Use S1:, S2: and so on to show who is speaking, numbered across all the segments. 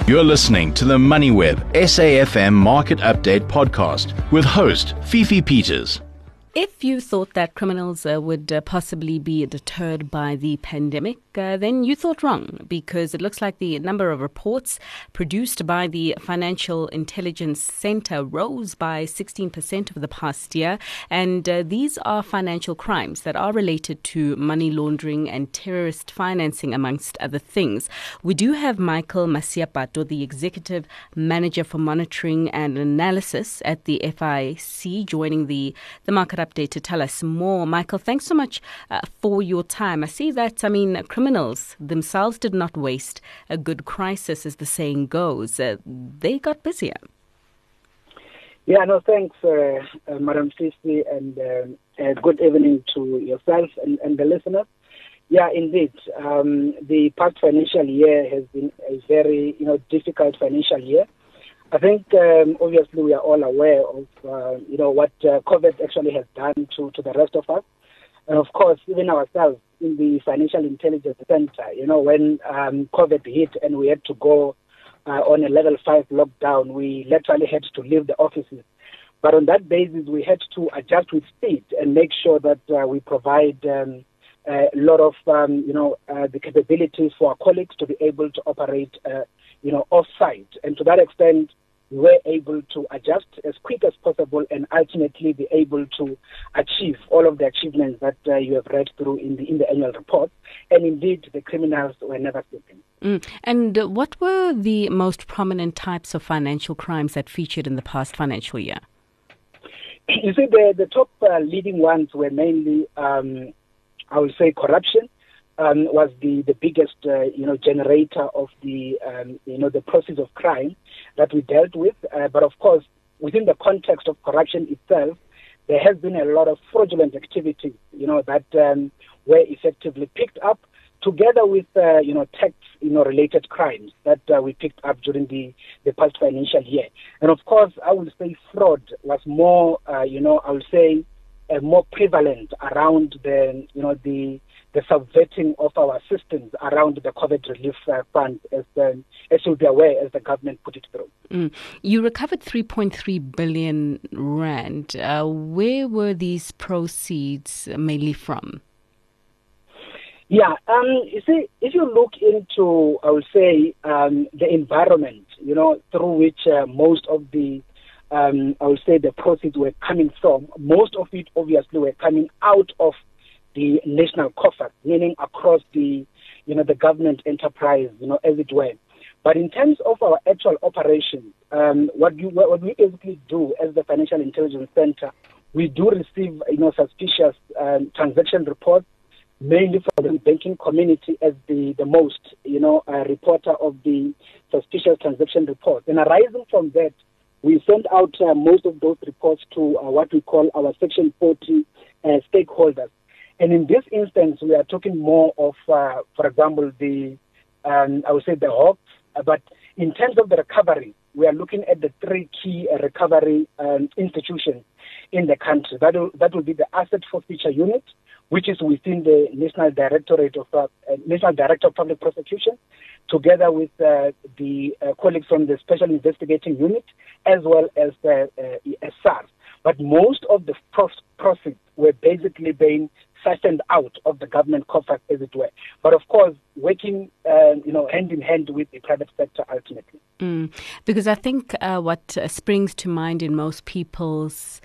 S1: You're listening to the MoneyWeb SAFM Market Update podcast with host Fifi Peters.
S2: If you thought that criminals would possibly be deterred by the pandemic, then you thought wrong, because it looks like the number of reports produced by the Financial Intelligence Center rose by 16% over the past year. And these are financial crimes that are related to money laundering and terrorist financing, amongst other things. We do have Michael Masiapato, the Executive Manager for Monitoring and Analysis at the FIC, joining the market update to tell us more. Michael, thanks so much for your time. I see that, criminals themselves did not waste a good crisis, as the saying goes. They got busier.
S3: Yeah, no, thanks, Madam Fifi, and good evening to yourself and the listeners. Yeah, indeed. The past financial year has been a very, difficult financial year. I think, obviously, we are all aware of, what COVID actually has done to the rest of us. And, of course, even ourselves in the Financial Intelligence Center, when COVID hit and we had to go on a level 5 lockdown, we literally had to leave the offices. But on that basis, we had to adjust with speed and make sure that we provide a lot of, the capabilities for our colleagues to be able to operate, off-site. And to that extent, we were able to adjust as quick as possible and ultimately be able to achieve all of the achievements that you have read through in the annual report. And indeed, the criminals were never sleeping.
S2: And what were the most prominent types of financial crimes that featured in the past financial year?
S3: You see, the top leading ones were mainly, I would say, corruption. Was the biggest, generator of the, the process of crime that we dealt with. But of course, within the context of corruption itself, there has been a lot of fraudulent activities, that were effectively picked up together with, tax, related crimes that we picked up during the past financial year. And of course, I would say fraud was more, I would say, more prevalent around the subverting of our systems around the COVID relief fund, as you'll be aware, as the government put it through.
S2: You recovered 3.3 billion rand. Where were these proceeds mainly from?
S3: Yeah, you see, if you look into, I would say, the environment, through which most of the I would say the proceeds were coming from, most of it obviously were coming out of the national coffers, meaning across the, the government enterprise, as it were. But in terms of our actual operations, what we basically do as the Financial Intelligence Center, we do receive, suspicious transaction reports, mainly from the banking community as the most, reporter of the suspicious transaction reports. And arising from that, we send out most of those reports to what we call our Section 40 stakeholders. And in this instance, we are talking more of, for example, I would say the hawks. But in terms of the recovery, we are looking at the 3 key recovery institutions in the country. That will be the Asset Forfeiture Unit, which is within the National Director of Public Prosecution, together with the colleagues from the Special Investigating Unit, as well as SARS. But most of the proceeds were basically being siphoned out of the government coffers, as it were. But of course, working, hand in hand with the private sector ultimately.
S2: Because I think what springs to mind in most people's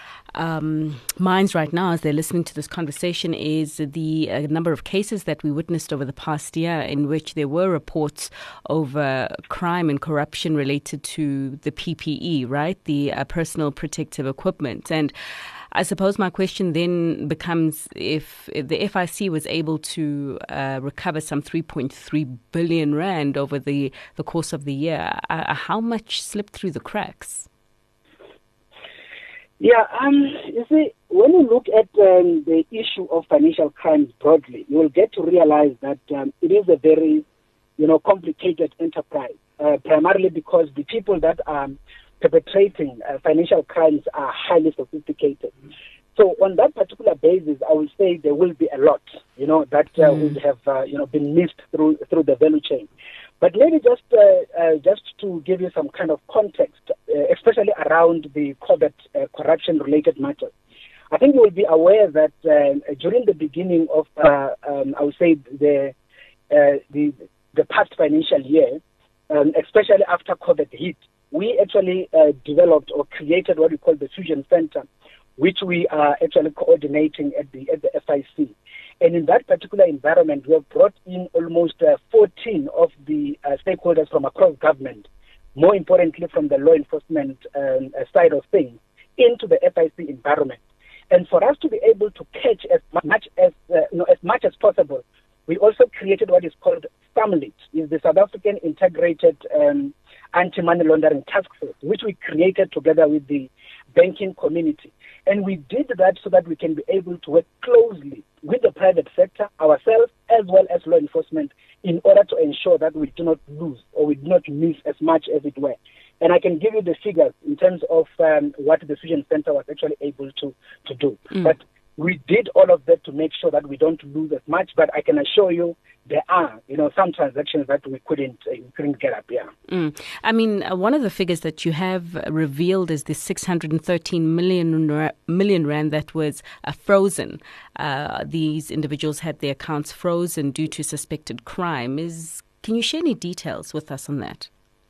S2: minds right now as they're listening to this conversation is the number of cases that we witnessed over the past year in which there were reports over crime and corruption related to the PPE, right? The personal protective equipment. And I suppose my question then becomes, if the FIC was able to recover some 3.3 billion rand over the course of the year, how much slipped through the cracks?
S3: Yeah, you see, when you look at the issue of financial crimes broadly, you will get to realize that it is a very, complicated enterprise, primarily because the people that are perpetrating financial crimes are highly sophisticated. So on that particular basis, I would say there will be a lot, that would have, been missed through the value chain. But maybe just to give you some kind of context, especially around the COVID corruption-related matters, I think you will be aware that during the beginning of, I would say, the past financial year, especially after COVID hit, we actually developed or created what we call the Fusion Center, which we are actually coordinating at the FIC. And in that particular environment, we have brought in almost 14 of the stakeholders from across government, more importantly from the law enforcement side of things, into the FIC environment. And for us to be able to catch as much as possible, we also created what is called SAMLIT, is the South African Integrated Anti-Money Laundering Task Force, which we created together with the banking community. And we did that so that we can be able to work closely with the private sector, ourselves, as well as law enforcement, in order to ensure that we do not lose or we do not miss as much as it were. And I can give you the figures in terms of what the Fusion Center was actually able to do. But we did all of that to make sure that we don't lose as much. But I can assure you there are, some transactions that we couldn't get up. Yeah.
S2: I mean, one of the figures that you have revealed is the 613 million rand that was frozen. These individuals had their accounts frozen due to suspected crime. Can you share any details with us on that?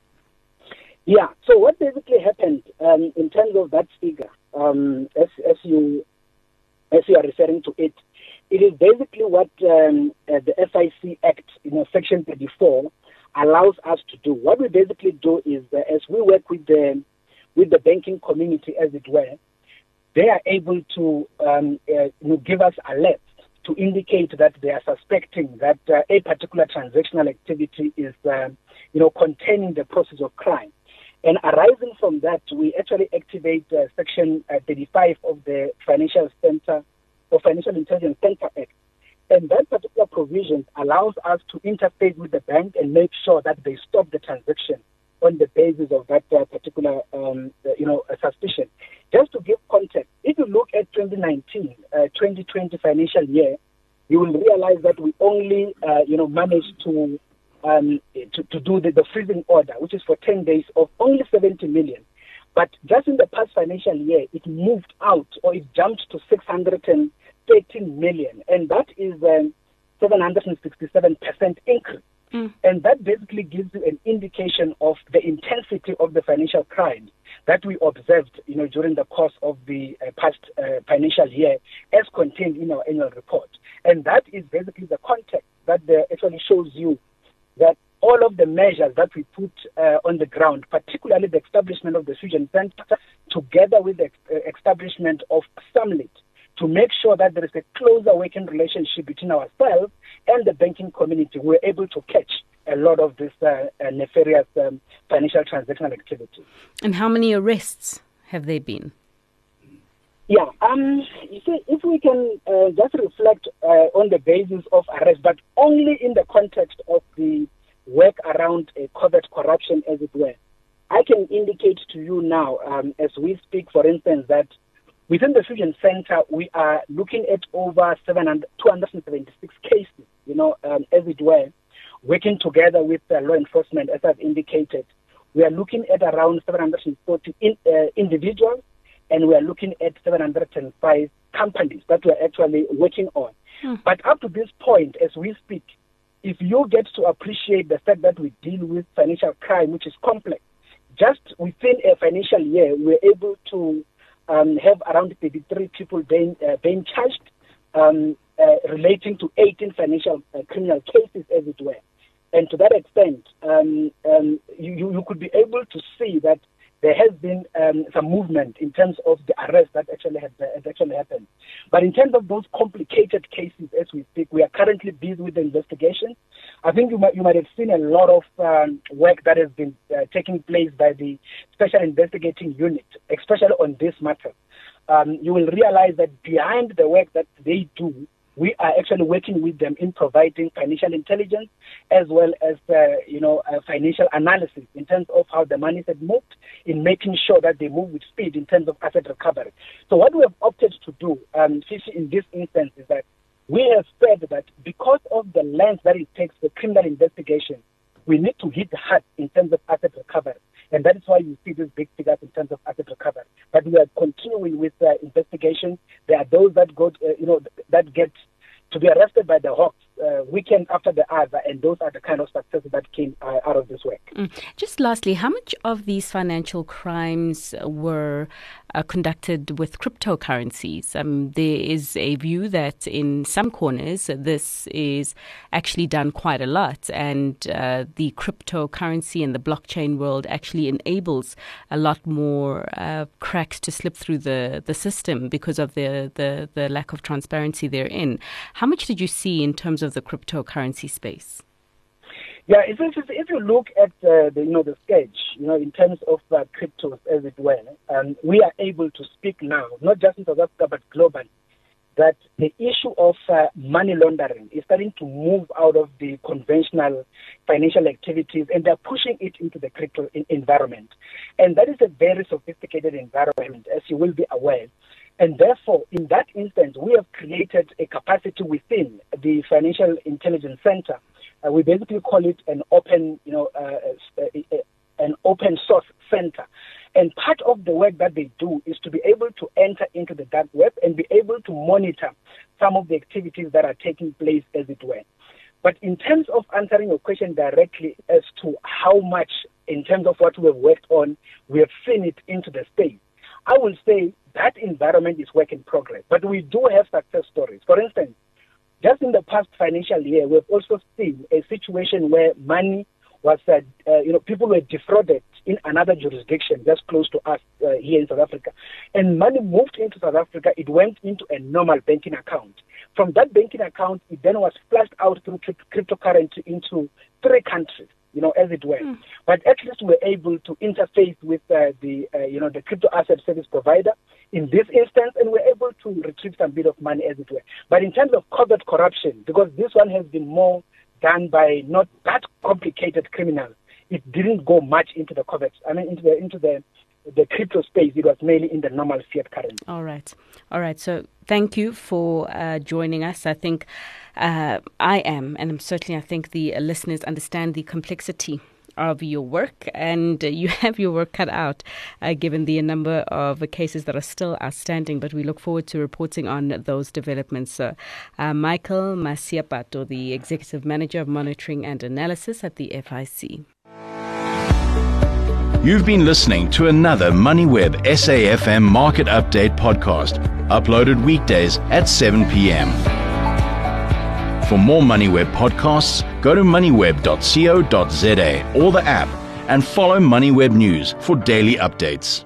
S3: Yeah. So what basically happened in terms of that figure, as you are referring to it, it is basically what the FIC Act, Section 34, allows us to do. What we basically do is, as we work with the banking community, as it were, they are able to give us alerts to indicate that they are suspecting that a particular transactional activity is, containing the process of crime. And arising from that, we actually activate Section 35 of the Financial Intelligence Center Act. And that particular provision allows us to interface with the bank and make sure that they stop the transaction on the basis of that particular, suspicion. Just to give context, if you look at 2019-2020 financial year, you will realize that we only, managed to do the freezing order, which is for 10 days of only 70 million. But just in the past financial year, it moved out, or it jumped to 613 million. And that is 767% increase. And that basically gives you an indication of the intensity of the financial crimes that we observed, during the course of the past financial year, as contained in our annual report. And that is basically the context that actually shows you that all of the measures that we put on the ground, particularly the establishment of the Fusion Center, together with the establishment of SAMLIT, to make sure that there is a closer working relationship between ourselves and the banking community, we're able to catch a lot of this nefarious financial transactional activity.
S2: And how many arrests have there been?
S3: Yeah, you see, if we can just reflect on the basis of arrest, but only in the context of the work around COVID corruption, as it were, I can indicate to you now, as we speak, for instance, that within the Fusion Center, we are looking at over 276 cases, as it were, working together with law enforcement, as I've indicated. We are looking at around 740 individuals, and we are looking at 705 companies that we are actually working on. But up to this point, as we speak, if you get to appreciate the fact that we deal with financial crime, which is complex, just within a financial year, we're able to have around 33 people being charged, relating to 18 financial criminal cases, as it were. And to that extent, you could be able to see that there has been some movement in terms of the arrest that actually has happened. But in terms of those complicated cases, as we speak, we are currently busy with the investigation. I think you might have seen a lot of work that has been taking place by the Special Investigating Unit, especially on this matter. You will realize that behind the work that they do, we are actually working with them in providing financial intelligence as well as, financial analysis in terms of how the money has moved, in making sure that they move with speed in terms of asset recovery. So what we have opted to do, Fifi, in this instance, is that we have said that because of the length that it takes for criminal investigation, we need to hit hard in terms of asset recovery. And that is why you see these big figures in terms of asset recovery. But we are continuing with investigations. There are those that that get to be arrested by the Hawks weekend after the other, and those are the kind of successes that came out of this work.
S2: Just lastly, how much of these financial crimes were conducted with cryptocurrencies? There is a view that in some corners this is actually done quite a lot, and the cryptocurrency and the blockchain world actually enables a lot more cracks to slip through the system because of the lack of transparency therein. How much did you see in terms of the cryptocurrency space?
S3: Yeah, if you look at the sketch, in terms of cryptos, as it were, we are able to speak now, not just in South Africa but globally, that the issue of money laundering is starting to move out of the conventional financial activities, and they're pushing it into the crypto environment. And that is a very sophisticated environment, as you will be aware. And therefore, in that instance, we have created a capacity within the Financial Intelligence Center. We basically call it an open, an open source center. And part of the work that they do is to be able to enter into the dark web and be able to monitor some of the activities that are taking place, as it were. But in terms of answering your question directly as to how much, in terms of what we have worked on, we have seen it into the space, I will say that environment is work in progress. But we do have success stories. For instance, just in the past financial year, we've also seen a situation where money was, people were defrauded in another jurisdiction just close to us here in South Africa. And money moved into South Africa. It went into a normal banking account. From that banking account, it then was flushed out through cryptocurrency into 3 countries, as it were. But at least we're able to interface with the crypto asset service provider in this instance, and we're able to retrieve some bit of money, as it were. But in terms of covert corruption, because this one has been more done by not that complicated criminals, it didn't go much into the covert. Into the crypto space. It was mainly in the normal fiat currency.
S2: All right. So thank you for joining us. I think I think the listeners understand the complexity of your work, and you have your work cut out given the number of cases that are still outstanding, but we look forward to reporting on those developments. Michael Masiapato, the Executive Manager of Monitoring and Analysis at the FIC.
S1: You've been listening to another MoneyWeb SAFM Market Update podcast, uploaded weekdays at 7 p.m. For more MoneyWeb podcasts, go to moneyweb.co.za or the app and follow MoneyWeb News for daily updates.